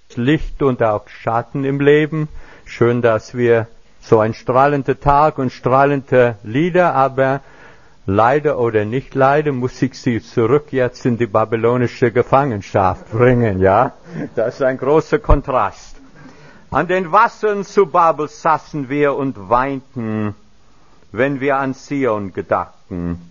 Licht und auch Schatten im Leben. Schön, dass wir so ein strahlender Tag und strahlende Lieder, aber leider oder nicht leider muss ich Sie zurück jetzt in die babylonische Gefangenschaft bringen, ja? Das ist ein großer Kontrast. An den Wassern zu Babel saßen wir und weinten, wenn wir an Zion gedachten.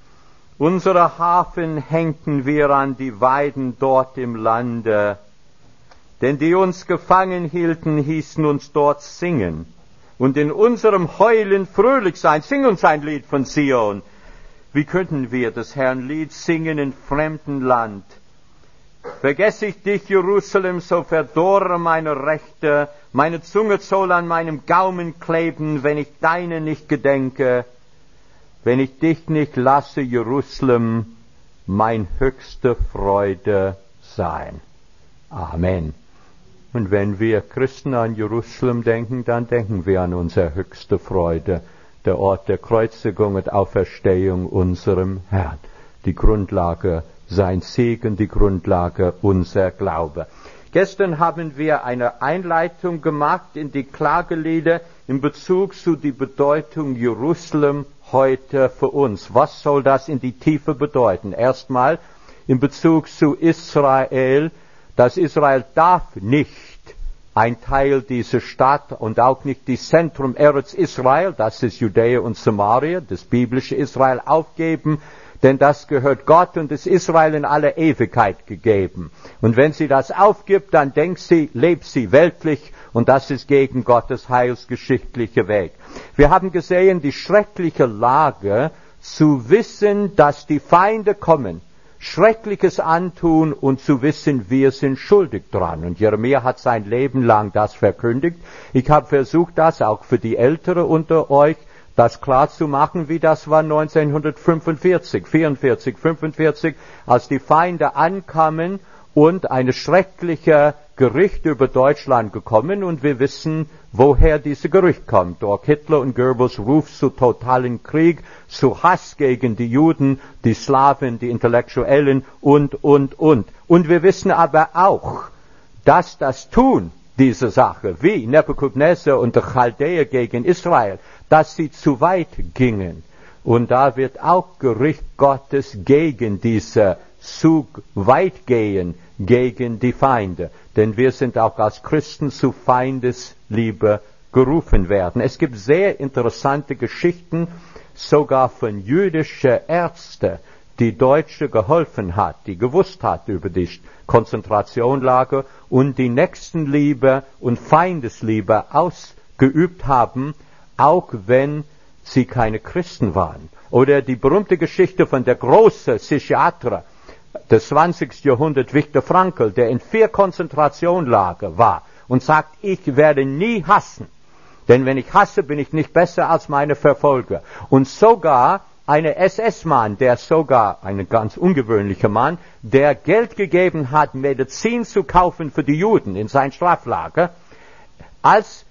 Unsere Hafen hängten wir an die Weiden dort im Lande, denn die uns gefangen hielten, hießen uns dort singen und in unserem Heulen fröhlich sein. Sing uns ein Lied von Zion. Wie könnten wir das Herrn Lied singen in fremdem Land? Vergesse ich dich, Jerusalem, so verdorre meine Rechte, meine Zunge soll an meinem Gaumen kleben, wenn ich deine nicht gedenke, wenn ich dich nicht lasse, Jerusalem, mein höchste Freude sein. Amen. Und wenn wir Christen an Jerusalem denken, dann denken wir an unsere höchste Freude, der Ort der Kreuzigung und Auferstehung unserem Herrn. Die Grundlage, sein Segen, die Grundlage, unser Glaube. Gestern haben wir eine Einleitung gemacht in die Klagelieder in Bezug zu die Bedeutung Jerusalem heute für uns. Was soll das in die Tiefe bedeuten? Erstmal in Bezug zu Israel. Das Israel darf nicht ein Teil dieser Stadt und auch nicht die Zentrum Eretz Israel, das ist Judäa und Samaria, das biblische Israel, aufgeben, denn das gehört Gott und ist Israel in aller Ewigkeit gegeben. Und wenn sie das aufgibt, dann lebt sie weltlich und das ist gegen Gottes heilsgeschichtliche Weg. Wir haben gesehen, die schreckliche Lage, zu wissen, dass die Feinde kommen, Schreckliches antun und zu wissen, wir sind schuldig dran. Und Jeremia hat sein Leben lang das verkündigt. Ich habe versucht, das auch für die Ältere unter euch, das klar zu machen, wie das war 1945, 44, 45, als die Feinde ankamen und ein schrecklicher Gericht über Deutschland gekommen und wir wissen, woher dieses Gericht kommt. Durch Hitler und Goebbels Ruf zu totalen Krieg, zu Hass gegen die Juden, die Slawen, die Intellektuellen und. Und wir wissen aber auch, dass das Tun dieser Sache, wie Nebukadnezar und der Chaldäer gegen Israel, dass sie zu weit gingen. Und da wird auch Gericht Gottes gegen diese zu weit gehen, gegen die Feinde. Denn wir sind auch als Christen zu Feindesliebe gerufen werden. Es gibt sehr interessante Geschichten, sogar von jüdischen Ärzten, die Deutsche geholfen hat, die gewusst hat über die Konzentrationslager und die Nächstenliebe und Feindesliebe ausgeübt haben, auch wenn sie keine Christen waren. Oder die berühmte Geschichte von der großen Psychiater des 20. Jahrhunderts, Viktor Frankl, der in 4 Konzentrationslager war und sagt, ich werde nie hassen, denn wenn ich hasse, bin ich nicht besser als meine Verfolger. Und sogar eine SS-Mann, ein ganz ungewöhnlicher Mann, der Geld gegeben hat, Medizin zu kaufen für die Juden in sein Straflager, als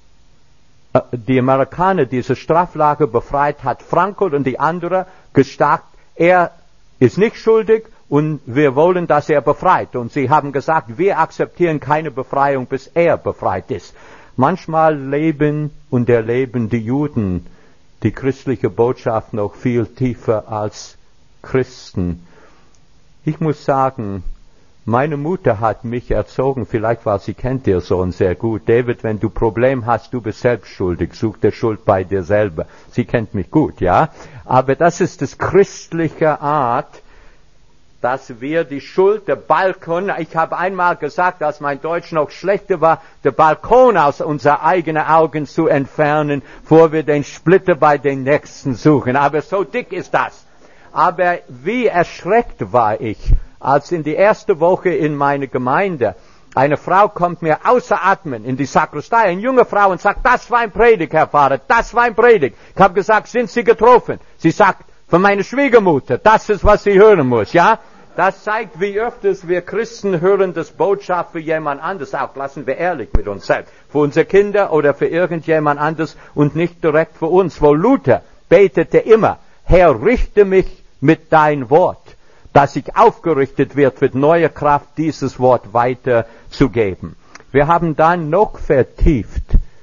die Amerikaner diese Straflager befreit hat, Frankl und die anderen gesagt, er ist nicht schuldig und wir wollen, dass er befreit. Und sie haben gesagt, wir akzeptieren keine Befreiung, bis er befreit ist. Manchmal leben und erleben die Juden die christliche Botschaft noch viel tiefer als Christen. Ich muss sagen, meine Mutter hat mich erzogen, vielleicht weil sie kennt ihr Sohn sehr gut. David, wenn du Problem hast, du bist selbst schuldig, such die Schuld bei dir selber. Sie kennt mich gut, ja. Aber das ist das christliche Art, dass wir die Schuld, der Balkon, ich habe einmal gesagt, als mein Deutsch noch schlechter war, der Balkon aus unseren eigenen Augen zu entfernen, bevor wir den Splitter bei den Nächsten suchen. Aber so dick ist das. Aber wie erschreckt war ich, als in die erste Woche in meine Gemeinde eine Frau kommt mir außer Atmen in die Sakristei, eine junge Frau, und sagt, das war ein Predigt, Herr Pfarrer, das war ein Predigt. Ich habe gesagt, sind Sie getroffen? Sie sagt, von meiner Schwiegermutter, das ist, was sie hören muss, ja? Das zeigt, wie öfters wir Christen hören das Botschaft für jemand anderes auch. Lassen wir ehrlich mit uns selbst. Für unsere Kinder oder für irgendjemand anderes und nicht direkt für uns. Wo Luther betete immer, Herr, richte mich mit dein Wort, dass ich aufgerichtet wird, mit neuer Kraft dieses Wort weiterzugeben. Wir haben dann noch vertieft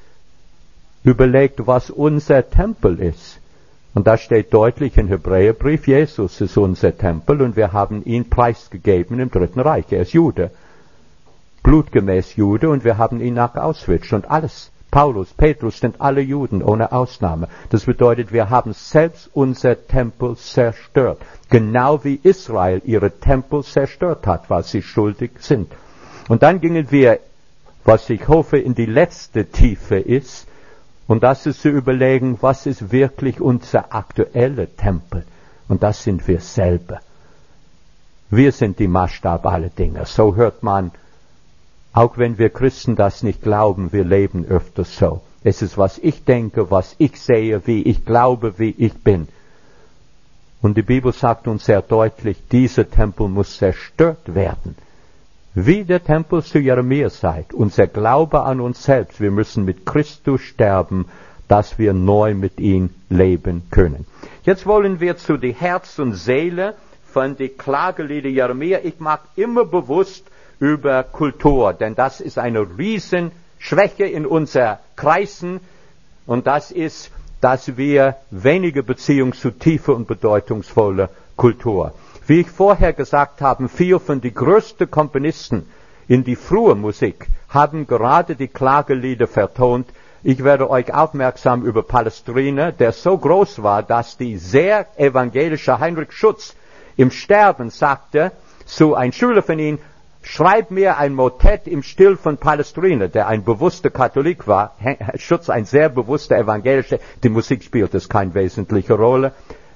überlegt, was unser Tempel ist. Und da steht deutlich im Hebräerbrief, Jesus ist unser Tempel und wir haben ihn preisgegeben im Dritten Reich. Er ist Jude, blutgemäß Jude, und wir haben ihn nach Auschwitz und alles. Paulus, Petrus sind alle Juden, ohne Ausnahme. Das bedeutet, wir haben selbst unser Tempel zerstört. Genau wie Israel ihre Tempel zerstört hat, weil sie schuldig sind. Und dann gingen wir, was ich hoffe, in die letzte Tiefe ist, und das ist zu überlegen, was ist wirklich unser aktueller Tempel. Und das sind wir selber. Wir sind die Maßstab aller Dinge. So hört man, auch wenn wir Christen das nicht glauben, wir leben öfters so. Es ist, was ich denke, was ich sehe, wie ich glaube, wie ich bin. Und die Bibel sagt uns sehr deutlich, dieser Tempel muss zerstört werden. Wie der Tempel zu Jeremia sagt, unser Glaube an uns selbst, wir müssen mit Christus sterben, dass wir neu mit ihm leben können. Jetzt wollen wir zu die Herz und Seele von die Klagelieder Jeremia. Ich mag immer bewusst über Kultur, denn das ist eine Riesenschwäche in unseren Kreisen, und das ist, dass wir wenige Beziehung zu tiefer und bedeutungsvoller Kultur. Wie ich vorher gesagt habe, 4 von den größten Komponisten in die frühe Musik haben gerade die Klagelieder vertont. Ich werde euch aufmerksam über Palestrina, der so groß war, dass die sehr evangelische Heinrich Schütz im Sterben sagte zu einem Schüler von ihm, schreib mir ein Motett im Stil von Palestrina, der ein bewusster Katholik war. Schütz ein sehr bewusster Evangelischer. Die Musik spielt es keine wesentliche Rolle.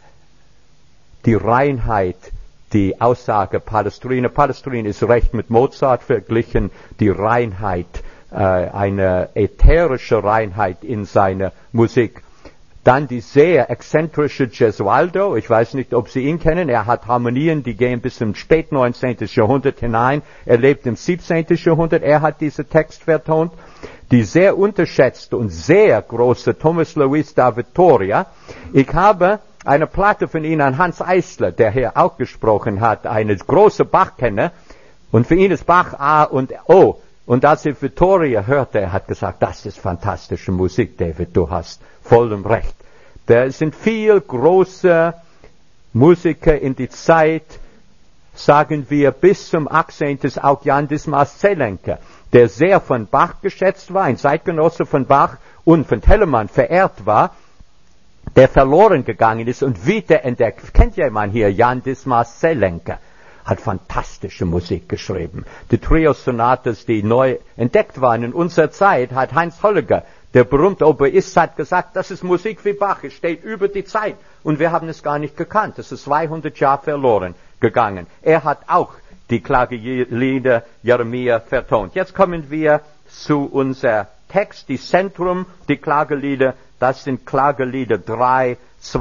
Die Reinheit, die Aussage Palestrina. Palestrina ist recht mit Mozart verglichen. Die Reinheit, eine ätherische Reinheit in seiner Musik. Dann die sehr exzentrische Gesualdo. Ich weiß nicht, ob Sie ihn kennen. Er hat Harmonien, die gehen bis im spät 19. Jahrhundert hinein. Er lebt im 17. Jahrhundert. Er hat diesen Text vertont. Die sehr unterschätzte und sehr große Thomas Luis da Vittoria. Ich habe eine Platte von ihm an Hans Eisler, der hier auch gesprochen hat, eine große Bach-Kenner. Und für ihn ist Bach A und O. Und als er Vittoria hörte, er hat gesagt, das ist fantastische Musik, David, du hast vollem Recht. Da sind viele große Musiker in die Zeit, sagen wir, bis zum 18. auch Jan Dismas Zelenka, der sehr von Bach geschätzt war, ein Zeitgenosse von Bach und von Telemann verehrt war, der verloren gegangen ist und wiederentdeckt. Kennt jemand hier Jan Dismas Zelenka? Hat fantastische Musik geschrieben. Die Trio-Sonatas, die neu entdeckt waren in unserer Zeit, hat Heinz Holliger, der berühmte Oboist, hat gesagt, das ist Musik wie Bach, es steht über die Zeit. Und wir haben es gar nicht gekannt. Es ist 200 Jahre verloren gegangen. Er hat auch die Klagelieder Jeremia vertont. Jetzt kommen wir zu unser Text, die Zentrum, die Klagelieder, das sind Klagelieder 3,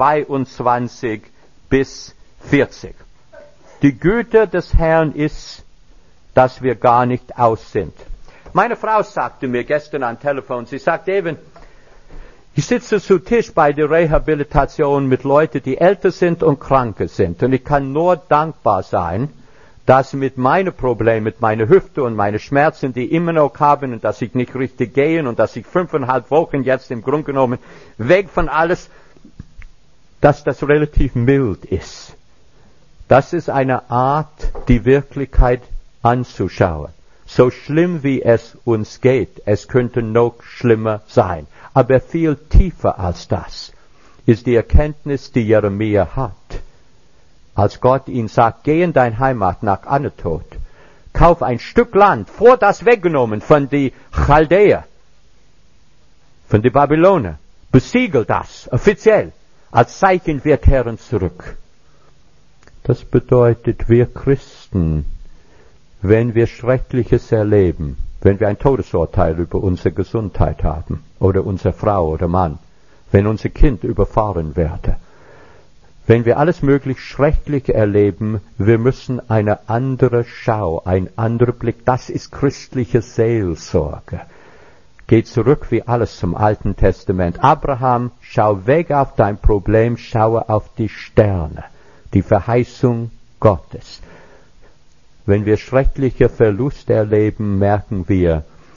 22 bis 40. Die Güte des Herrn ist, dass wir gar nicht aus sind. Meine Frau sagte mir gestern am Telefon, sie sagt, David, ich sitze zu Tisch bei der Rehabilitation mit Leuten, die älter sind und kranke sind. Und ich kann nur dankbar sein, dass mit meinen Problemen, mit meiner Hüfte und meinen Schmerzen, die immer noch haben und dass ich nicht richtig gehe und dass ich 5,5 Wochen jetzt im Grunde genommen weg von alles, dass das relativ mild ist. Das ist eine Art, die Wirklichkeit anzuschauen. So schlimm wie es uns geht, es könnte noch schlimmer sein. Aber viel tiefer als das ist die Erkenntnis, die Jeremia hat. Als Gott ihn sagt, geh in deine Heimat nach Anatot, kauf ein Stück Land, vor das weggenommen von die Chaldäer, von die Babyloner, besiegel das offiziell, als Zeichen wir kehren zurück. Das bedeutet, wir Christen, wenn wir Schreckliches erleben, wenn wir ein Todesurteil über unsere Gesundheit haben, oder unsere Frau oder Mann, wenn unser Kind überfahren werde, wenn wir alles möglich Schreckliche erleben, wir müssen eine andere Schau, ein anderer Blick, das ist christliche Seelsorge. Geht zurück wie alles zum Alten Testament. Abraham, schau weg auf dein Problem, schaue auf die Sterne. Die Verheißung Gottes. Wenn wir schreckliche Verluste erleben, merken wir,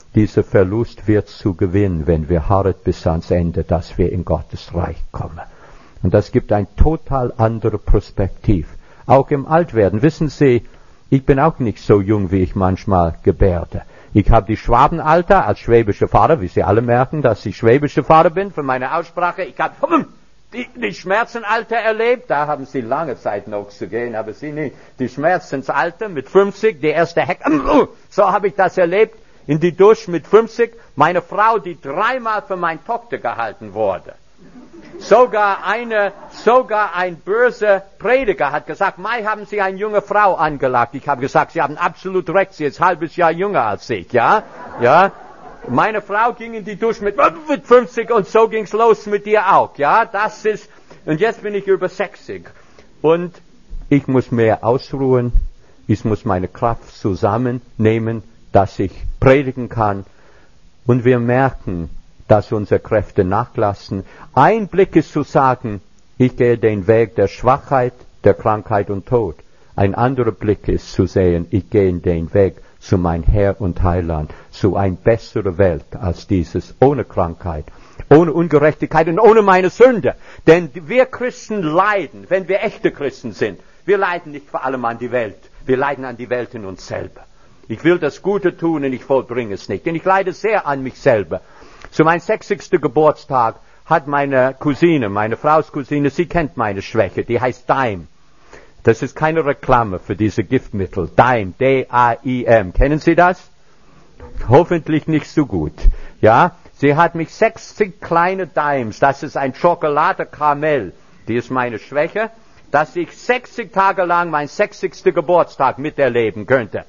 Dieser Verlust wird zu gewinnen, wenn wir harren bis ans Ende, dass wir in Gottes Reich kommen. Und das gibt ein total andere Perspektiv. Auch im Altwerden. Wissen Sie, ich bin auch nicht so jung, wie ich manchmal gebärde. Ich habe die Schwabenalter als schwäbischer Vater, wie Sie alle merken, dass ich schwäbischer Vater bin, von meiner Aussprache. Ich habe die Schmerzenalter erlebt, da haben Sie lange Zeit noch zu gehen, aber Sie nicht. Die Schmerzensalter mit 50, die erste Heck, so habe ich das erlebt, in die Dusche mit 50. Meine Frau, die 3-mal für meine Tochter gehalten wurde. Sogar ein böser Prediger hat gesagt, Mai, haben Sie eine junge Frau angelagt. Ich habe gesagt, Sie haben absolut recht, sie ist ein halbes Jahr jünger als ich, ja. Meine Frau ging in die Dusche mit 50 und so ging's los mit ihr auch, ja. Und jetzt bin ich über 60. Und ich muss mehr ausruhen, ich muss meine Kraft zusammennehmen, dass ich predigen kann. Und wir merken, dass unsere Kräfte nachlassen. Ein Blick ist zu sagen, ich gehe den Weg der Schwachheit, der Krankheit und Tod. Ein anderer Blick ist zu sehen, ich gehe den Weg zu mein Herr und Heiland, zu einer besseren Welt als dieses, ohne Krankheit, ohne Ungerechtigkeit und ohne meine Sünde. Denn wir Christen leiden, wenn wir echte Christen sind. Wir leiden nicht vor allem an die Welt, wir leiden an die Welt in uns selber. Ich will das Gute tun und ich vollbringe es nicht. Denn ich leide sehr an mich selber. Zu meinem 60. Geburtstag hat meine Cousine, meine Frau's Cousine, sie kennt meine Schwäche, die heißt Daim. Das ist keine Reklame für diese Giftmittel. Daim, D-A-I-M. Kennen Sie das? Hoffentlich nicht so gut. Ja, sie hat mich 60 kleine Daims, das ist ein Schokolade-Karamell, die ist meine Schwäche, dass ich 60 Tage lang meinen 60. Geburtstag miterleben könnte.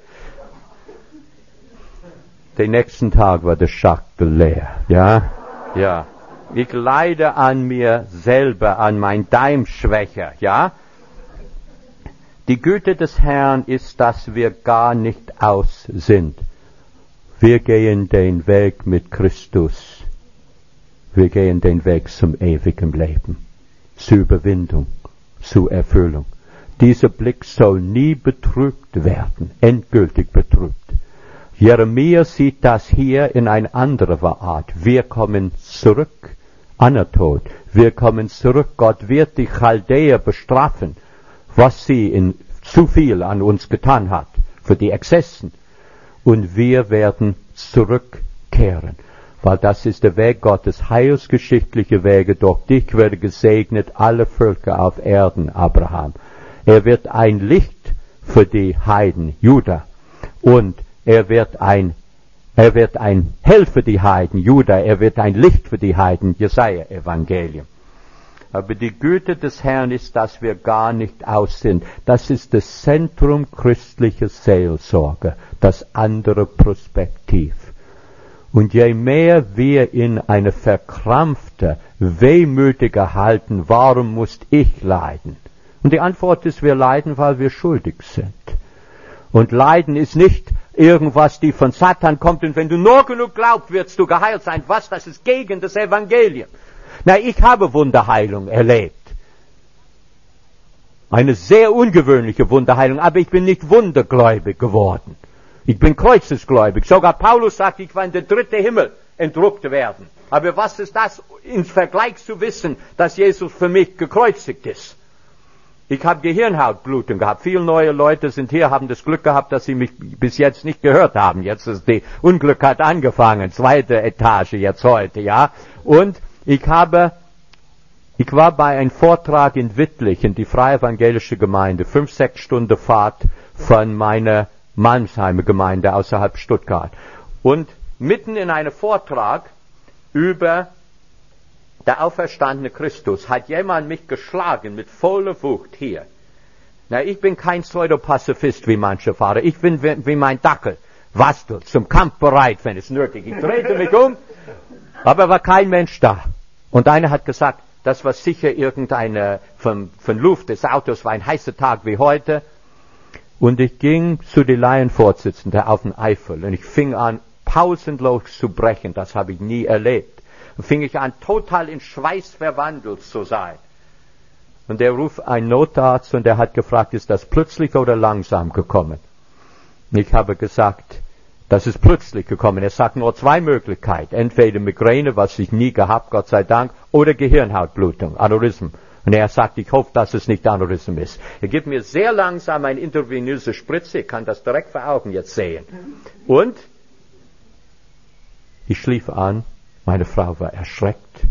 Den nächsten Tag war der Schachtel leer, ja. Ich leide an mir selber, an mein Daimschwäche, ja. Die Güte des Herrn ist, dass wir gar nicht aus sind. Wir gehen den Weg mit Christus. Wir gehen den Weg zum ewigen Leben, zur Überwindung, zur Erfüllung. Dieser Blick soll nie betrübt werden, endgültig betrübt. Jeremia sieht das hier in einer anderen Art. Wir kommen zurück, Anatod. Wir kommen zurück. Gott wird die Chaldäer bestrafen, was sie zu viel an uns getan hat, für die Exzessen. Und wir werden zurückkehren, weil das ist der Weg Gottes, heilsgeschichtliche Wege. Durch dich werde gesegnet alle Völker auf Erden, Abraham. Er wird ein Licht für die Heiden, Juda, und er wird ein Hell für die Heiden, Juda, er wird ein Licht für die Heiden, Jesaja-Evangelium. Aber die Güte des Herrn ist, dass wir gar nicht aus sind. Das ist das Zentrum christlicher Seelsorge, das andere Perspektiv. Und je mehr wir in eine verkrampfte, wehmütige halten, warum muss ich leiden? Und die Antwort ist, wir leiden, weil wir schuldig sind. Und Leiden ist nicht irgendwas, die von Satan kommt, und wenn du nur genug glaubst, wirst du geheilt sein. Was? Das ist gegen das Evangelium. Na, ich habe Wunderheilung erlebt. Eine sehr ungewöhnliche Wunderheilung, aber ich bin nicht wundergläubig geworden. Ich bin kreuzesgläubig. Sogar Paulus sagt, ich war in den dritten Himmel entrückt werden. Aber was ist das im Vergleich zu wissen, dass Jesus für mich gekreuzigt ist? Ich habe Gehirnhautblutung gehabt. Viele neue Leute sind hier, haben das Glück gehabt, dass sie mich bis jetzt nicht gehört haben. Jetzt ist die Unglück hat angefangen. 2. Etage jetzt heute, ja. Und ich war bei einem Vortrag in Wittlich, in die Freie Evangelische Gemeinde, 5-6 Stunden Fahrt von meiner Malmsheimer Gemeinde außerhalb Stuttgart. Und mitten in einem Vortrag über der auferstandene Christus hat jemand mich geschlagen mit voller Wucht hier. Na, ich bin kein Pseudopazifist wie manche Pfarrer. Ich bin wie mein Dackel. Was du, zum Kampf bereit, wenn es nötig ist. Ich drehte mich um, aber war kein Mensch da. Und einer hat gesagt, das war sicher irgendeine von Luft des Autos, war ein heißer Tag wie heute. Und ich ging zu den Laienvorsitzenden auf den Eifel und ich fing an, pausenlos zu brechen. Das habe ich nie erlebt. Und fing ich an, total in Schweiß verwandelt zu sein. Und er ruft einen Notarzt und er hat gefragt, ist das plötzlich oder langsam gekommen? Und ich habe gesagt, Das ist plötzlich gekommen. Er sagt nur 2 Möglichkeiten. Entweder Migräne, was ich nie gehabt, Gott sei Dank, oder Gehirnhautblutung, Aneurysm. Und er sagt, ich hoffe, dass es nicht Aneurysm ist. Er gibt mir sehr langsam eine intravenöse Spritze. Ich kann das direkt vor Augen jetzt sehen. Und ich schlief an. Meine Frau war erschreckt.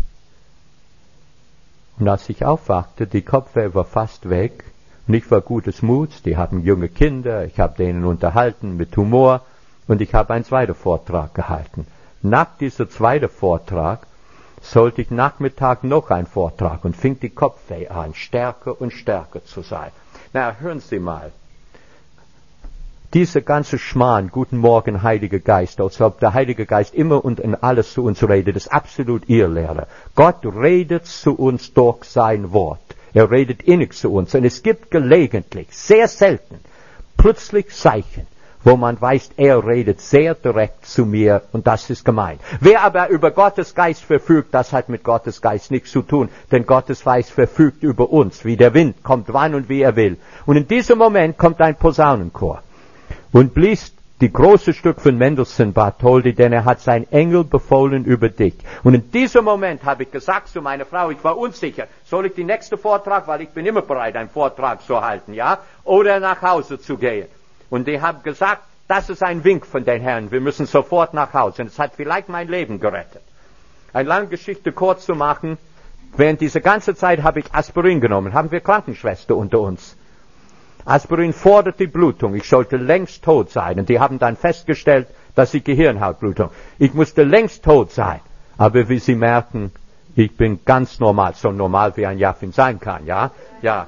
Und als ich aufwachte, die Kopfweh war fast weg. Und ich war gutes Muts. Die haben junge Kinder. Ich habe denen unterhalten mit Humor. Und ich habe einen zweiten Vortrag gehalten. Nach diesem zweiten Vortrag sollte ich Nachmittag noch einen Vortrag und fing die Kopfweh an, stärker und stärker zu sein. Na, hören Sie mal. Dieser ganze Schmarrn, guten Morgen, Heiliger Geist, als ob der Heilige Geist immer und in alles zu uns redet, ist absolut Irrlehre. Gott redet zu uns durch sein Wort. Er redet innig zu uns. Und es gibt gelegentlich, sehr selten, plötzlich Zeichen, wo man weiß, er redet sehr direkt zu mir und das ist gemeint. Wer aber über Gottes Geist verfügt, das hat mit Gottes Geist nichts zu tun, denn Gottes Geist verfügt über uns, wie der Wind, kommt wann und wie er will. Und in diesem Moment kommt ein Posaunenchor und blies die große Stück von Mendelssohn Bartholdy, denn er hat sein Engel befohlen über dich. Und in diesem Moment habe ich gesagt zu meiner Frau, ich war unsicher, soll ich den nächsten Vortrag, weil ich bin immer bereit, einen Vortrag zu halten, ja, oder nach Hause zu gehen. Und ich habe gesagt, das ist ein Wink von den Herrn, wir müssen sofort nach Hause. Und es hat vielleicht mein Leben gerettet. Eine lange Geschichte kurz zu machen, während dieser ganzen Zeit habe ich Aspirin genommen, haben wir Krankenschwester unter uns. Aspirin fordert die Blutung, ich sollte längst tot sein. Und die haben dann festgestellt, dass ich Gehirnhautblutung. Ich musste längst tot sein. Aber wie Sie merken, ich bin ganz normal, so normal wie ein Jaffin sein kann, ja? Ja.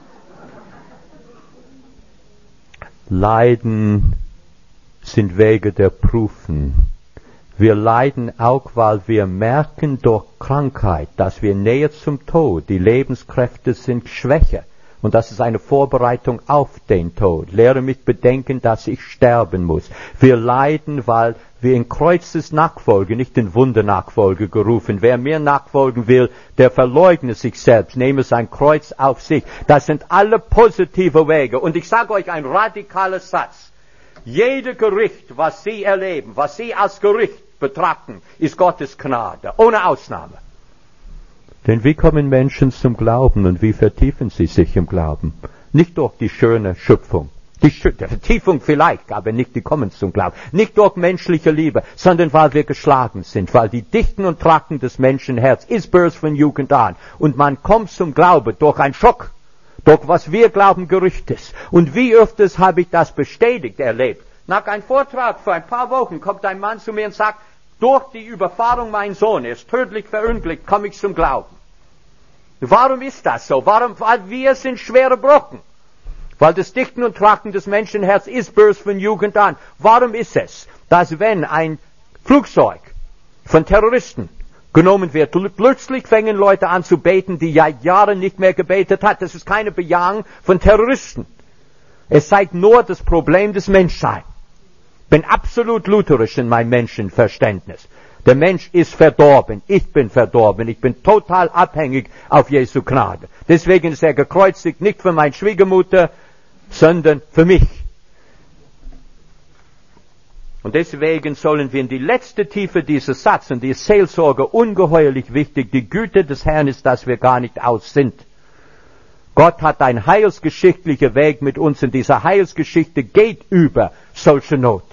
Leiden sind Wege der Prüfen. Wir leiden auch, weil wir merken durch Krankheit, dass wir näher zum Tod, die Lebenskräfte sind schwächer. Und das ist eine Vorbereitung auf den Tod. Lehre mich bedenken, dass ich sterben muss. Wir leiden, weil wir in Kreuzes Nachfolge, nicht in Wundernachfolge gerufen. Wer mir nachfolgen will, der verleugne sich selbst, nehme sein Kreuz auf sich. Das sind alle positive Wege. Und ich sage euch ein radikaler Satz. Jeder Gericht, was Sie erleben, was Sie als Gericht betrachten, ist Gottes Gnade. Ohne Ausnahme. Denn wie kommen Menschen zum Glauben und wie vertiefen sie sich im Glauben? Nicht durch die schöne Schöpfung. Die Vertiefung vielleicht, aber nicht die kommen zum Glauben. Nicht durch menschliche Liebe, sondern weil wir geschlagen sind. Weil die Dichten und Trachten des Menschenherz ist böse von Jugend an. Und man kommt zum Glauben durch einen Schock. Durch was wir glauben Gerücht ist. Und wie öfters habe ich das bestätigt erlebt. Nach einem Vortrag vor ein paar Wochen kommt ein Mann zu mir und sagt, durch die Überfahrung mein Sohn ist tödlich verunglückt, komme ich zum Glauben. Warum ist das so? Warum? Weil wir sind schwere Brocken. Weil das Dichten und Trachten des Menschenherz ist böse von Jugend an. Warum ist es, dass wenn ein Flugzeug von Terroristen genommen wird, plötzlich fängen Leute an zu beten, die ja Jahre nicht mehr gebetet hat. Das ist keine Bejahung von Terroristen. Es zeigt nur das Problem des Menschseins. Ich bin absolut lutherisch in meinem Menschenverständnis. Der Mensch ist verdorben. Ich bin verdorben. Ich bin total abhängig auf Jesu Gnade. Deswegen ist er gekreuzigt, nicht für meine Schwiegermutter, sondern für mich. Und deswegen sollen wir in die letzte Tiefe dieses Satzes, und die Seelsorge ungeheuerlich wichtig, die Güte des Herrn ist, dass wir gar nicht aus sind. Gott hat einen heilsgeschichtlichen Weg mit uns, und diese Heilsgeschichte geht über solche Not.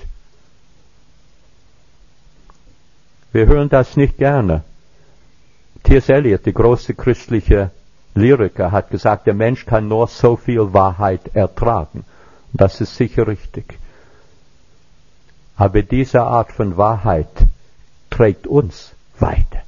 Wir hören das nicht gerne. T.S. Eliot, der große christliche Lyriker, hat gesagt, der Mensch kann nur so viel Wahrheit ertragen. Und das ist sicher richtig. Aber diese Art von Wahrheit trägt uns weiter.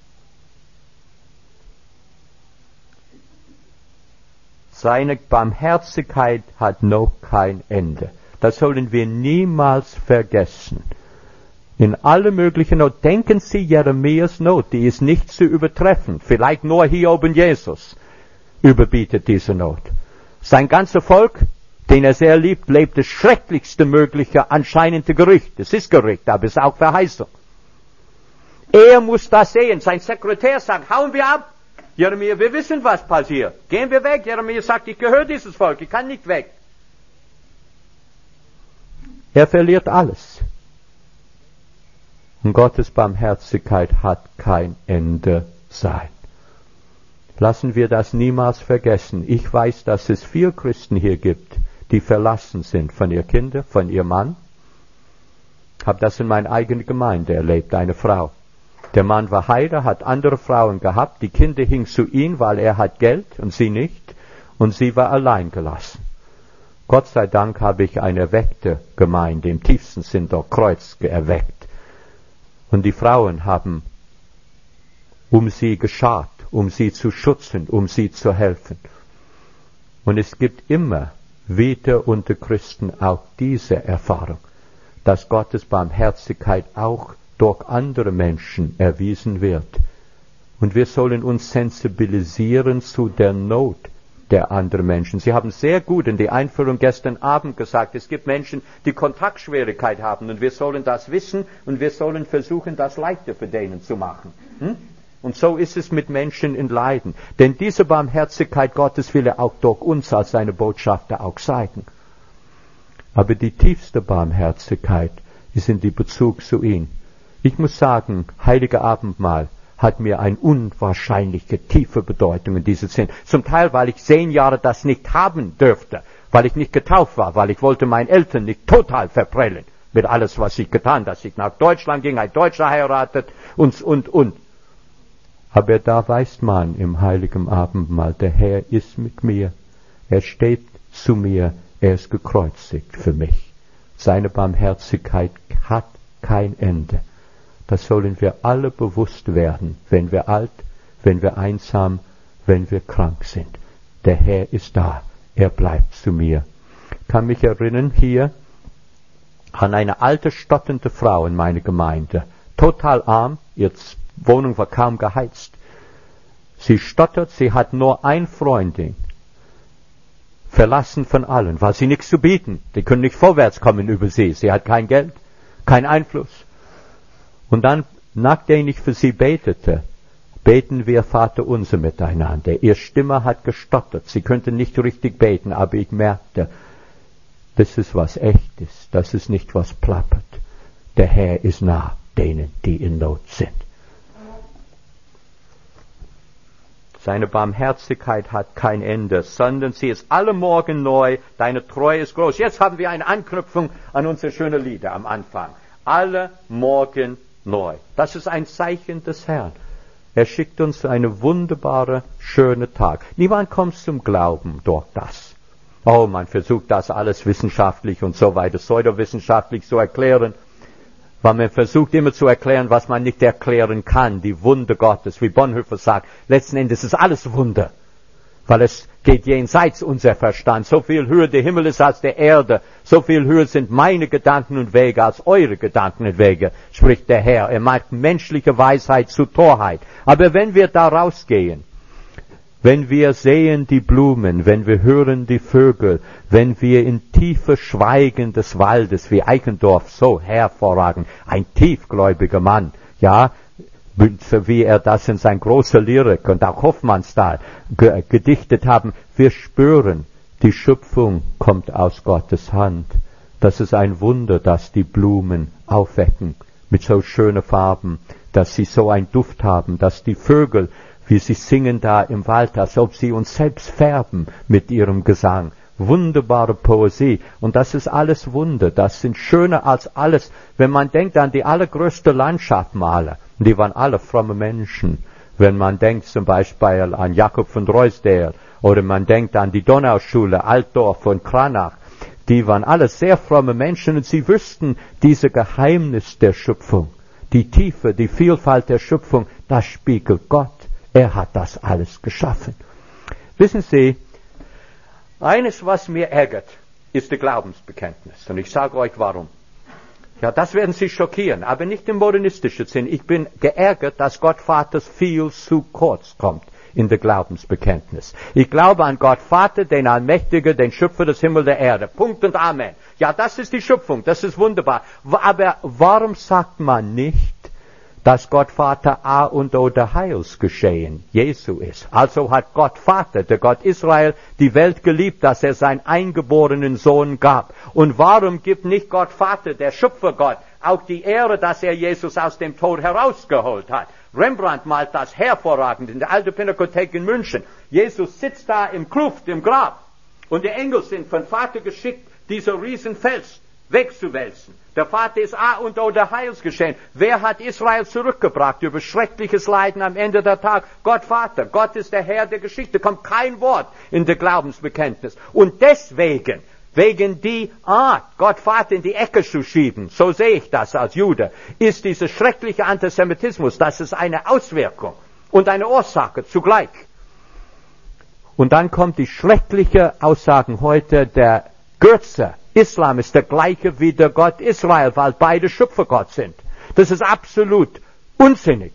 Seine Barmherzigkeit hat noch kein Ende. Das sollen wir niemals vergessen. In alle möglichen Not, denken Sie Jeremias Not, die ist nicht zu übertreffen. Vielleicht nur Hiob und Jesus überbietet diese Not. Sein ganzes Volk, den er sehr liebt, lebt das schrecklichste mögliche anscheinende Gericht. Es ist Gericht, aber es ist auch Verheißung. Er muss das sehen. Sein Sekretär sagt, hauen wir ab. Jeremia, wir wissen, was passiert. Gehen wir weg. Jeremia sagt, ich gehöre dieses Volk, ich kann nicht weg. Er verliert alles. Und Gottes Barmherzigkeit hat kein Ende sein. Lassen wir das niemals vergessen. Ich weiß, dass es viele Christen hier gibt, die verlassen sind von ihren Kindern, von ihrem Mann. Ich habe das in meiner eigenen Gemeinde erlebt, eine Frau. Der Mann war Heiler, hat andere Frauen gehabt, die Kinder hingen zu ihm, weil er hat Geld und sie nicht, und sie war allein gelassen. Gott sei Dank habe ich eine erweckte Gemeinde, im tiefsten Sinn durch Kreuz erweckt. Und die Frauen haben um sie geschart, um sie zu schützen, um sie zu helfen. Und es gibt immer wieder unter Christen auch diese Erfahrung, dass Gottes Barmherzigkeit auch durch andere Menschen erwiesen wird. Und wir sollen uns sensibilisieren zu der Not der anderen Menschen. Sie haben sehr gut in die Einführung gestern Abend gesagt, es gibt Menschen, die Kontaktschwierigkeit haben und wir sollen das wissen und wir sollen versuchen, das leichter für denen zu machen. Und so ist es mit Menschen in Leiden. Denn diese Barmherzigkeit Gottes will er auch durch uns als seine Botschafter auch zeigen. Aber die tiefste Barmherzigkeit ist in die Bezug zu ihm. Ich muss sagen, Heilige Abendmahl hat mir eine unwahrscheinliche tiefe Bedeutung in diesem Sinn. Zum Teil, weil ich 10 Jahre das nicht haben dürfte, weil ich nicht getauft war, weil ich wollte meinen Eltern nicht total verprellen mit alles, was ich getan, dass ich nach Deutschland ging, ein Deutscher heiratet und. Aber da weiß man im Heiligen Abendmahl, der Herr ist mit mir, er steht zu mir, er ist gekreuzigt für mich. Seine Barmherzigkeit hat kein Ende. Das sollen wir alle bewusst werden, wenn wir alt, wenn wir einsam, wenn wir krank sind. Der Herr ist da, er bleibt zu mir. Ich kann mich erinnern hier an eine alte, stotternde Frau in meiner Gemeinde. Total arm, ihre Wohnung war kaum geheizt. Sie stottert, sie hat nur eine Freundin. Verlassen von allen, weil sie nichts zu bieten. Die können nicht vorwärts kommen über sie. Sie hat kein Geld, keinen Einfluss. Und dann, nachdem ich für sie betete, beten wir Vater unser miteinander. Ihre Stimme hat gestottert. Sie könnte nicht richtig beten, aber ich merkte, das ist was Echtes. Das ist nicht was plappert. Der Herr ist nah denen, die in Not sind. Seine Barmherzigkeit hat kein Ende, sondern sie ist alle Morgen neu. Deine Treue ist groß. Jetzt haben wir eine Anknüpfung an unsere schönen Lieder am Anfang. Alle Morgen neu. Das ist ein Zeichen des Herrn. Er schickt uns einen wunderbaren, schönen Tag. Niemand kommt zum Glauben durch das. Oh, man versucht das alles wissenschaftlich und so weiter, pseudowissenschaftlich zu erklären. Weil man versucht immer zu erklären, was man nicht erklären kann. Die Wunder Gottes, wie Bonhoeffer sagt. Letzten Endes ist alles Wunder. Weil es geht jenseits unser Verstand. So viel höher der Himmel ist als der Erde. So viel höher sind meine Gedanken und Wege als eure Gedanken und Wege, spricht der Herr. Er macht menschliche Weisheit zu Torheit. Aber wenn wir da rausgehen, wenn wir sehen die Blumen, wenn wir hören die Vögel, wenn wir in tiefe Schweigen des Waldes, wie Eichendorff so hervorragend, ein tiefgläubiger Mann, ja, wie er das in sein großer Lyrik und auch Hofmannsthal gedichtet haben, wir spüren, die Schöpfung kommt aus Gottes Hand. Das ist ein Wunder, dass die Blumen aufwecken mit so schönen Farben, dass sie so einen Duft haben, dass die Vögel, wie sie singen da im Wald, als ob sie uns selbst färben mit ihrem Gesang. Wunderbare Poesie. Und das ist alles Wunder. Das sind schöner als alles. Wenn man denkt an die allergrößte Landschaftsmaler, die waren alle fromme Menschen. Wenn man denkt zum Beispiel an Jakob von Ruysdael oder man denkt an die Donauschule, Altdorf und Cranach, die waren alle sehr fromme Menschen und sie wüssten diese Geheimnis der Schöpfung. Die Tiefe, die Vielfalt der Schöpfung, das spiegelt Gott. Er hat das alles geschaffen. Wissen Sie, eines, was mir ärgert, ist das Glaubensbekenntnis. Und ich sage euch warum. Ja, das werden Sie schockieren, aber nicht im modernistischen Sinn. Ich bin geärgert, dass Gott Vater viel zu kurz kommt in der Glaubensbekenntnis. Ich glaube an Gott Vater, den Allmächtigen, den Schöpfer des Himmels der Erde. Punkt und Amen. Ja, das ist die Schöpfung, das ist wunderbar. Aber warum sagt man nicht, dass Gott Vater A und O der Heilsgeschehen Jesu ist. Also hat Gott Vater, der Gott Israel, die Welt geliebt, dass er seinen eingeborenen Sohn gab. Und warum gibt nicht Gott Vater, der Schöpfergott, auch die Ehre, dass er Jesus aus dem Tod herausgeholt hat? Rembrandt malt das hervorragend in der Alten Pinakothek in München. Jesus sitzt da im Kluft, im Grab. Und die Engel sind von Vater geschickt, dieser Riesenfels wegzuwälzen. Der Vater ist A und O der Heilsgeschehen. Wer hat Israel zurückgebracht über schreckliches Leiden am Ende der Tag? Gott Vater. Gott ist der Herr der Geschichte. Kommt kein Wort in der Glaubensbekenntnis. Und deswegen, wegen die Art, Gott Vater in die Ecke zu schieben, so sehe ich das als Jude, ist dieser schreckliche Antisemitismus, das ist eine Auswirkung und eine Ursache zugleich. Und dann kommt die schreckliche Aussagen heute, der Götze. Islam ist der gleiche wie der Gott Israel, weil beide Schöpfergott sind. Das ist absolut unsinnig.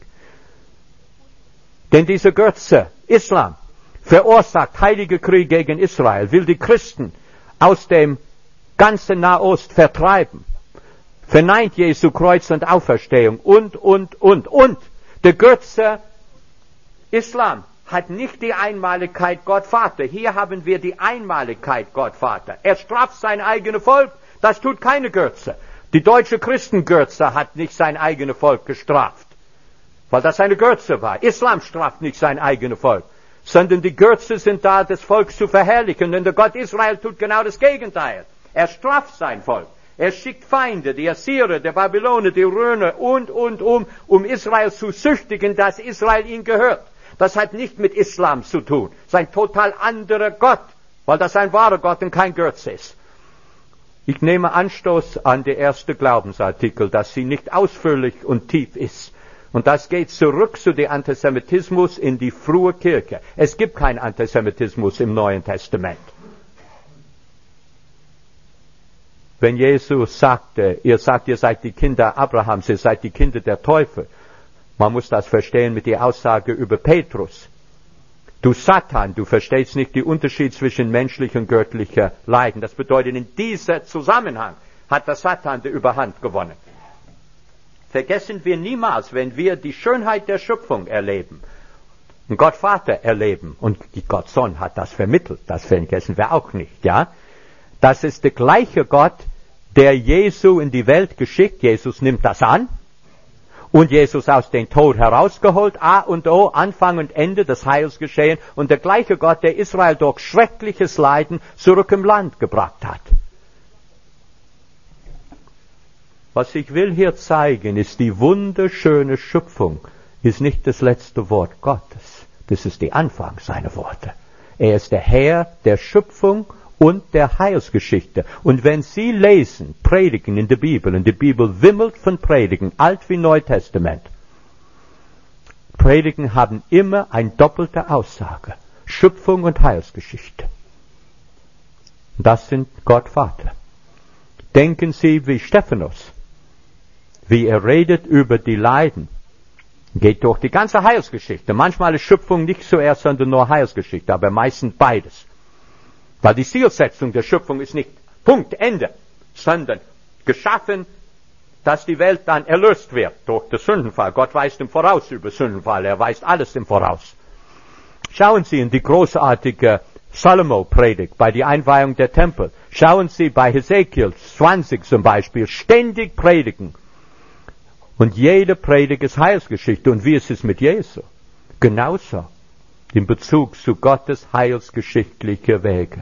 Denn dieser Götze, Islam, verursacht heilige Kriege gegen Israel, will die Christen aus dem ganzen Nahost vertreiben, verneint Jesu Kreuz und Auferstehung und. Der Götze, Islam, hat nicht die Einmaligkeit Gott Vater. Hier haben wir die Einmaligkeit Gott Vater. Er straft sein eigenes Volk, das tut keine Götze. Die deutsche Christengötze hat nicht sein eigenes Volk gestraft, weil das eine Götze war. Islam straft nicht sein eigenes Volk, sondern die Götze sind da, das Volk zu verherrlichen. Denn der Gott Israel tut genau das Gegenteil. Er straft sein Volk. Er schickt Feinde, die Assyrer, die Babyloner, die Römer um Israel zu züchtigen, dass Israel ihm gehört. Das hat nicht mit Islam zu tun. Das ist ein total anderer Gott, weil das ein wahrer Gott und kein Götze ist. Ich nehme Anstoß an den ersten Glaubensartikel, dass sie nicht ausführlich und tief ist. Und das geht zurück zu dem Antisemitismus in die frühe Kirche. Es gibt keinen Antisemitismus im Neuen Testament. Wenn Jesus sagte, ihr seid die Kinder Abrahams, ihr seid die Kinder der Teufel. Man muss das verstehen mit der Aussage über Petrus. Du Satan, du verstehst nicht den Unterschied zwischen menschlich und göttlicher Leiden. Das bedeutet, in diesem Zusammenhang hat der Satan die Überhand gewonnen. Vergessen wir niemals, wenn wir die Schönheit der Schöpfung erleben und Gott Vater erleben und Gott Sohn hat das vermittelt, das vergessen wir auch nicht, ja? Das ist der gleiche Gott, der Jesu in die Welt geschickt. Jesus nimmt das an. Und Jesus aus dem Tod herausgeholt, A und O, Anfang und Ende des Heilsgeschehen. Und der gleiche Gott, der Israel durch schreckliches Leiden zurück im Land gebracht hat. Was ich will hier zeigen, ist die wunderschöne Schöpfung, ist nicht das letzte Wort Gottes. Das ist der Anfang seiner Worte. Er ist der Herr der Schöpfung und der Heilsgeschichte. Und wenn Sie lesen, Predigen in der Bibel, und die Bibel wimmelt von Predigen, Alt wie Neutestament, Predigen haben immer eine doppelte Aussage. Schöpfung und Heilsgeschichte. Das sind Gott Vater. Denken Sie wie Stephanus, wie er redet über die Leiden. Geht durch die ganze Heilsgeschichte. Manchmal ist Schöpfung nicht zuerst, sondern nur Heilsgeschichte, aber meistens beides. Weil die Zielsetzung der Schöpfung ist nicht Punkt, Ende, sondern geschaffen, dass die Welt dann erlöst wird durch den Sündenfall. Gott weist im Voraus über Sündenfall, er weist alles im Voraus. Schauen Sie in die großartige Salomo-Predigt bei der Einweihung der Tempel. Schauen Sie bei Hesekiel 20 zum Beispiel, ständig predigen. Und jede Predigt ist Heilsgeschichte. Und wie ist es mit Jesu? Genauso. In Bezug zu Gottes heilsgeschichtliche Wege.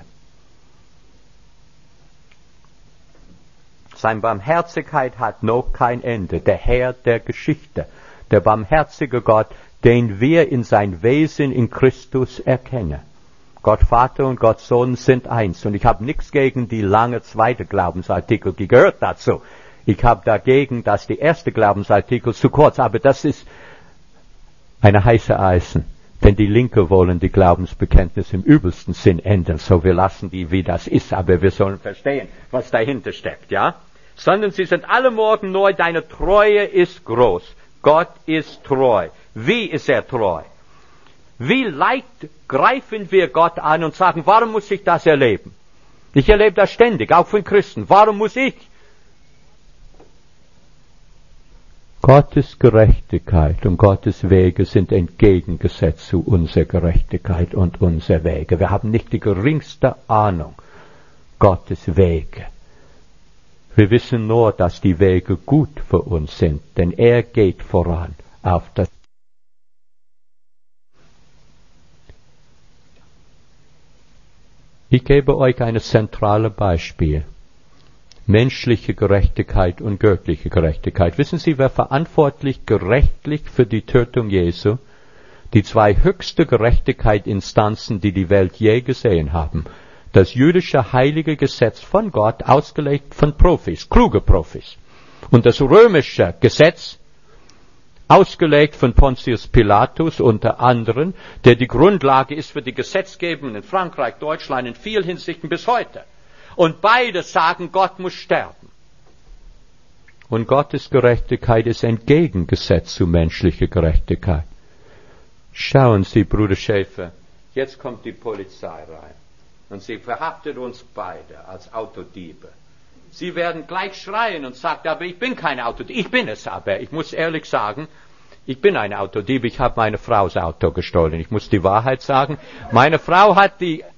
Seine Barmherzigkeit hat noch kein Ende. Der Herr der Geschichte. Der barmherzige Gott, den wir in sein Wesen in Christus erkennen. Gott Vater und Gott Sohn sind eins. Und ich habe nichts gegen die lange zweite Glaubensartikel, die gehört dazu. Ich habe dagegen, dass die erste Glaubensartikel zu kurz, aber das ist eine heiße Eisen. Denn die Linke wollen die Glaubensbekenntnis im übelsten Sinn ändern. So wir lassen die, wie das ist, aber wir sollen verstehen, was dahinter steckt, ja? Sondern sie sind alle Morgen neu, deine Treue ist groß. Gott ist treu. Wie ist er treu? Wie leicht greifen wir Gott an und sagen, warum muss ich das erleben? Ich erlebe das ständig, auch von Christen. Warum muss ich? Gottes Gerechtigkeit und Gottes Wege sind entgegengesetzt zu unserer Gerechtigkeit und unserer Wege. Wir haben nicht die geringste Ahnung Gottes Wege. Wir wissen nur, dass die Wege gut für uns sind, denn er geht voran auf das. Ich gebe euch ein zentrales Beispiel. Menschliche Gerechtigkeit und göttliche Gerechtigkeit. Wissen Sie, wer verantwortlich gerechtlich für die Tötung Jesu? Die zwei höchste Gerechtigkeitsinstanzen, die die Welt je gesehen haben. Das jüdische heilige Gesetz von Gott, ausgelegt von Profis, kluge Profis. Und das römische Gesetz, ausgelegt von Pontius Pilatus unter anderem, der die Grundlage ist für die Gesetzgebung in Frankreich, Deutschland, in vielen Hinsichten bis heute. Und beide sagen, Gott muss sterben. Und Gottes Gerechtigkeit ist entgegengesetzt zu menschlicher Gerechtigkeit. Schauen Sie, Bruder Schäfer, jetzt kommt die Polizei rein. Und sie verhaftet uns beide als Autodiebe. Sie werden gleich schreien und sagen, aber ich bin kein Autodieb. Ich bin es aber. Ich muss ehrlich sagen, ich bin ein Autodieb. Ich habe meine Frau's Auto gestohlen. Ich muss die Wahrheit sagen. Meine Frau hat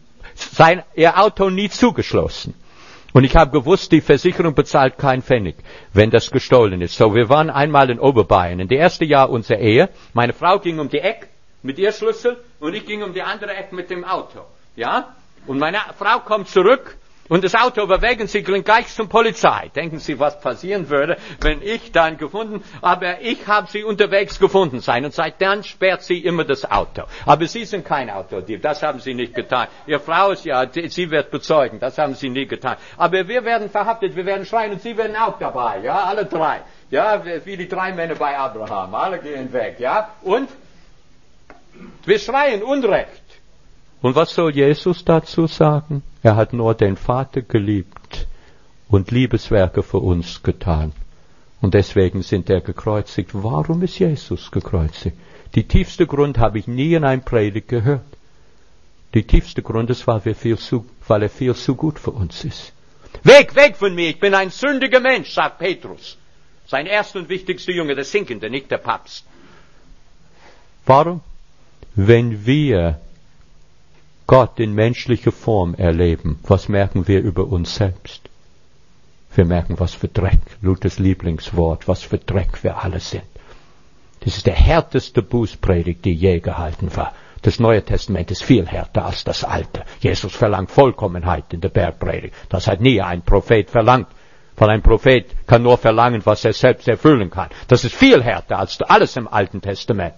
ihr Auto nie zugeschlossen. Und ich habe gewusst, die Versicherung bezahlt keinen Pfennig, wenn das gestohlen ist. So, wir waren einmal in Oberbayern. In das erste Jahr unserer Ehe. Meine Frau ging um die Ecke mit ihr Schlüssel und ich ging um die andere Ecke mit dem Auto. Ja? Und meine Frau kommt zurück und das Auto war weg und sie ging gleich zur Polizei. Denken Sie, was passieren würde, wenn ich dann gefunden, aber ich habe sie unterwegs gefunden sein und seitdem sperrt sie immer das Auto. Aber Sie sind kein Autodieb, das haben Sie nicht getan. Ihre Frau ist ja, sie wird bezeugen, das haben Sie nie getan. Aber wir werden verhaftet, wir werden schreien und Sie werden auch dabei, ja, alle drei. Ja, wie die 3 Männer bei Abraham, alle gehen weg, ja. Und wir schreien Unrecht. Und was soll Jesus dazu sagen? Er hat nur den Vater geliebt und Liebeswerke für uns getan. Und deswegen sind er gekreuzigt. Warum ist Jesus gekreuzigt? Die tiefste Grund habe ich nie in einem Predigt gehört. Die tiefste Grund ist, weil er viel zu gut für uns ist. Weg, weg von mir, ich bin ein sündiger Mensch, sagt Petrus. Sein erster und wichtigster Junge, der Sinkende, nicht der Papst. Warum? Wenn wir Gott in menschlicher Form erleben, was merken wir über uns selbst? Wir merken, was für Dreck, Luthers Lieblingswort, was für Dreck wir alle sind. Das ist der härteste Bußpredigt, die je gehalten war. Das Neue Testament ist viel härter als das Alte. Jesus verlangt Vollkommenheit in der Bergpredigt. Das hat nie ein Prophet verlangt. Weil ein Prophet kann nur verlangen, was er selbst erfüllen kann. Das ist viel härter als alles im Alten Testament.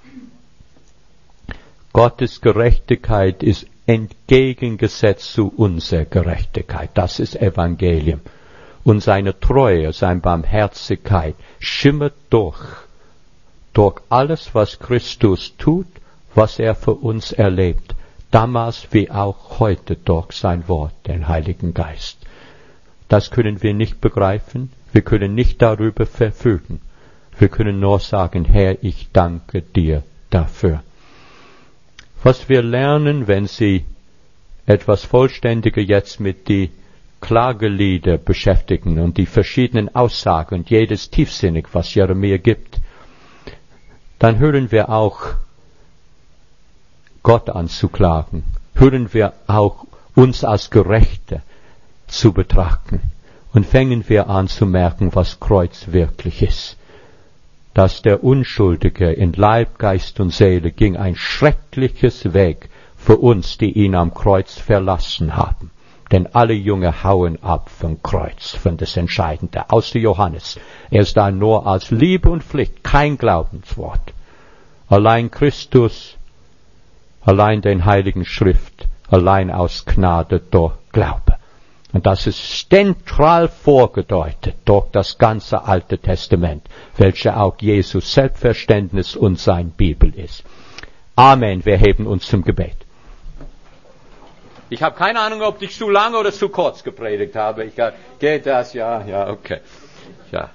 Gottes Gerechtigkeit ist entgegengesetzt zu unserer Gerechtigkeit. Das ist Evangelium. Und seine Treue, seine Barmherzigkeit schimmert durch alles, was Christus tut, was er für uns erlebt. Damals wie auch heute durch sein Wort, den Heiligen Geist. Das können wir nicht begreifen. Wir können nicht darüber verfügen. Wir können nur sagen, Herr, ich danke dir dafür. Was wir lernen, wenn Sie etwas vollständiger jetzt mit die Klagelieder beschäftigen und die verschiedenen Aussagen und jedes tiefsinnig, was Jeremia gibt, dann hören wir auch Gott anzuklagen, hören wir auch uns als Gerechte zu betrachten und fängen wir an zu merken, was Kreuz wirklich ist. Dass der Unschuldige in Leib, Geist und Seele ging ein schreckliches Weg für uns, die ihn am Kreuz verlassen haben. Denn alle Jünger hauen ab vom Kreuz, von das Entscheidende, außer Johannes. Er ist da nur als Liebe und Pflicht, kein Glaubenswort. Allein Christus, allein den Heiligen Schrift, allein aus Gnade durch Glaube. Und das ist zentral vorgedeutet durch das ganze Alte Testament, welche auch Jesus Selbstverständnis und sein Bibel ist. Amen. Wir heben uns zum Gebet. Ich habe keine Ahnung, ob ich zu lange oder zu kurz gepredigt habe. Geht das? Ja, okay. Ja.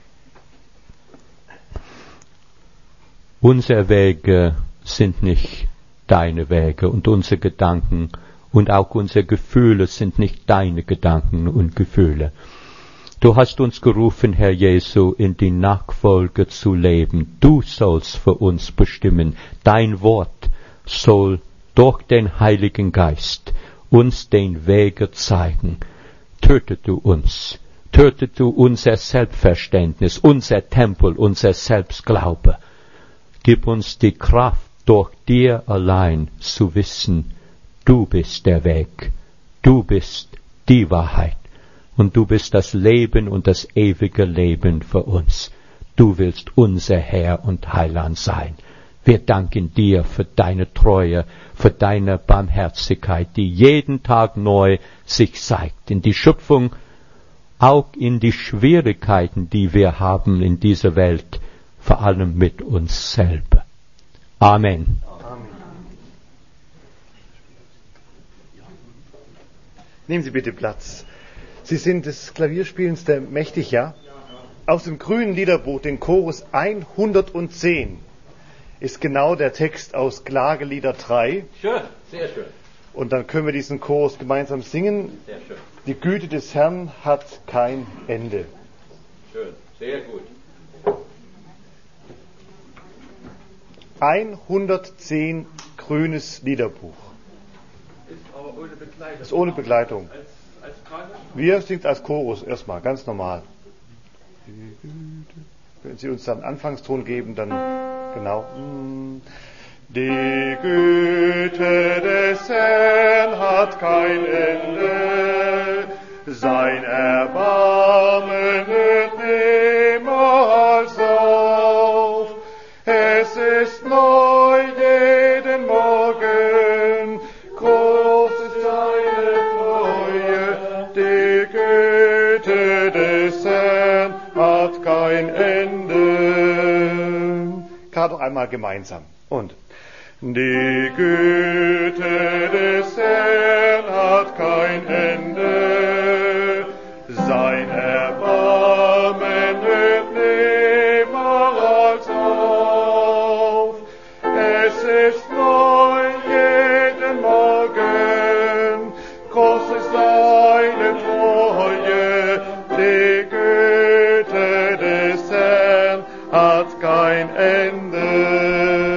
Unsere Wege sind nicht deine Wege und unsere Gedanken und auch unsere Gefühle sind nicht deine Gedanken und Gefühle. Du hast uns gerufen, Herr Jesu, in die Nachfolge zu leben. Du sollst für uns bestimmen. Dein Wort soll durch den Heiligen Geist uns den Wege zeigen. Töte du uns. Töte du unser Selbstverständnis, unser Tempel, unser Selbstglaube. Gib uns die Kraft, durch dir allein zu wissen, du bist der Weg, du bist die Wahrheit und du bist das Leben und das ewige Leben für uns. Du willst unser Herr und Heiland sein. Wir danken dir für deine Treue, für deine Barmherzigkeit, die jeden Tag neu sich zeigt, in die Schöpfung, auch in die Schwierigkeiten, die wir haben in dieser Welt, vor allem mit uns selber. Amen. Nehmen Sie bitte Platz. Sie sind des Klavierspielens der mächtig, ja? Aus dem grünen Liederbuch, den Chorus 110, ist genau der Text aus Klagelieder 3. Schön, sehr schön. Und dann können wir diesen Chorus gemeinsam singen. Sehr schön. Die Güte des Herrn hat kein Ende. Schön, sehr gut. 110 grünes Liederbuch. Ist aber ohne Begleitung. Ist ohne Begleitung. Als Chorus? Wir singt als Chorus erstmal, ganz normal. Wenn Sie uns dann einen Anfangston geben, dann genau. Die Güte des Herrn hat kein Ende, sein Erbarmen hört niemals auf. Es ist neu jeden Morgen, groß ist seine Treue. Die Güte des Herrn hat kein Ende. Gerade noch einmal gemeinsam. Und die Güte des Herrn hat kein Ende, sein Erbarmen hört niemals auf. Es ist neu jeden Morgen, groß ist seine Treue. Die Güte des Herrn hat kein Ende.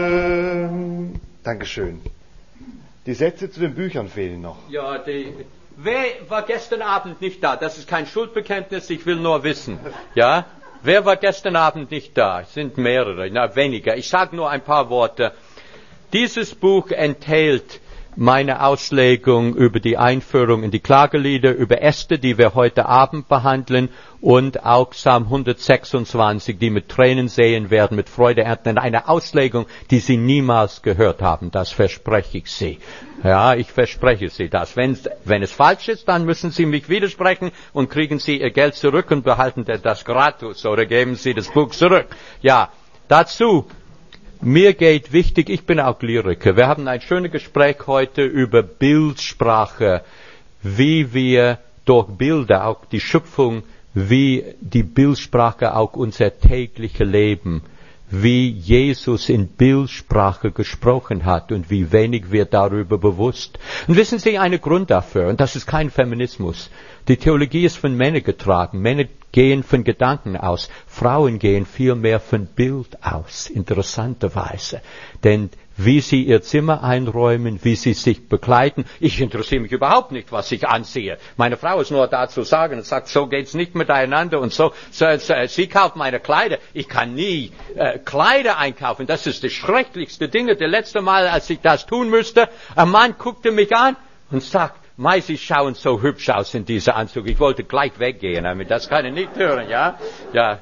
Dankeschön. Die Sätze zu den Büchern fehlen noch. Ja, wer war gestern Abend nicht da? Das ist kein Schuldbekenntnis, ich will nur wissen. Ja? Wer war gestern Abend nicht da? Es sind mehrere, weniger. Ich sage nur ein paar Worte. Dieses Buch enthält meine Auslegung über die Einführung in die Klagelieder, über Esther, die wir heute Abend behandeln, und auch Psalm 126, die mit Tränen sehen werden, mit Freude ernten. Eine Auslegung, die Sie niemals gehört haben, das verspreche ich Sie. Ja, ich verspreche Sie das. Wenn es falsch ist, dann müssen Sie mich widersprechen und kriegen Sie Ihr Geld zurück und behalten das gratis oder geben Sie das Buch zurück. Ja, dazu. Mir geht wichtig, ich bin auch Lyriker. Wir haben ein schönes Gespräch heute über Bildsprache, wie wir durch Bilder, auch die Schöpfung, wie die Bildsprache auch unser tägliches Leben, wie Jesus in Bildsprache gesprochen hat und wie wenig wir darüber bewusst. Und wissen Sie, einen Grund dafür, und das ist kein Feminismus. Die Theologie ist von Männern getragen. Männer gehen von Gedanken aus. Frauen gehen viel mehr von Bild aus, interessanterweise. Denn wie sie ihr Zimmer einräumen, wie sie sich bekleiden. Ich interessiere mich überhaupt nicht, was ich anziehe. Meine Frau ist nur da zu sagen und sagt, so geht's nicht miteinander und so. Sie kauft meine Kleider. Ich kann nie Kleider einkaufen. Das ist das schrecklichste Ding. Das letzte Mal, als ich das tun müsste, ein Mann guckte mich an und sagt, Mei, Sie schauen so hübsch aus in diesem Anzug. Ich wollte gleich weggehen, aber das kann ich nicht hören, ja? Ja.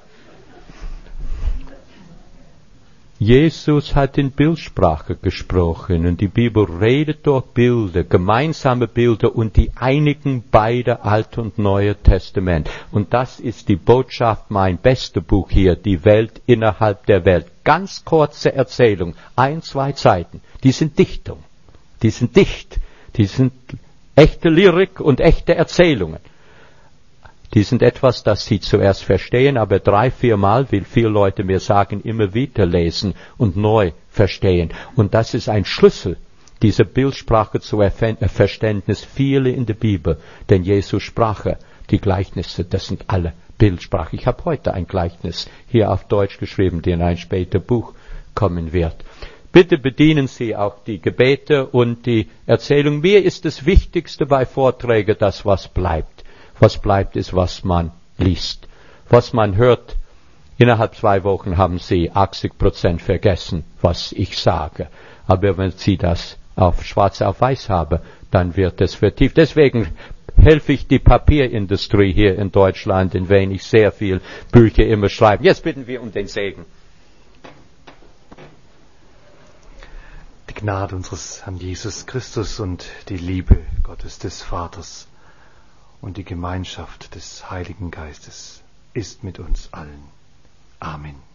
Jesus hat in Bildsprache gesprochen und die Bibel redet durch Bilder, gemeinsame Bilder und die einigen beide Alte und Neue Testament. Und das ist die Botschaft, mein bestes Buch hier, die Welt innerhalb der Welt. Ganz kurze Erzählung, 1-2 Seiten. Die sind Dichtung, die sind dicht, die sind echte Lyrik und echte Erzählungen. Die sind etwas, das Sie zuerst verstehen, aber 3-4 Mal, wie viele Leute mir sagen, immer wieder lesen und neu verstehen. Und das ist ein Schlüssel, diese Bildsprache zu Verständnis. Viele in der Bibel, denn Jesus sprach, die Gleichnisse, das sind alle Bildsprache. Ich habe heute ein Gleichnis hier auf Deutsch geschrieben, das in ein später Buch kommen wird. Bitte bedienen Sie auch die Gebete und die Erzählung. Mir ist das Wichtigste bei Vorträgen, das was bleibt. Was bleibt, ist, was man liest. Was man hört, innerhalb 2 Wochen haben Sie 80% vergessen, was ich sage. Aber wenn Sie das auf schwarz auf weiß haben, dann wird es vertieft. Deswegen helfe ich die Papierindustrie hier in Deutschland, in wen ich sehr viel Bücher immer schreibe. Jetzt bitten wir um den Segen. Die Gnade unseres Herrn Jesus Christus und die Liebe Gottes des Vaters und die Gemeinschaft des Heiligen Geistes ist mit uns allen. Amen.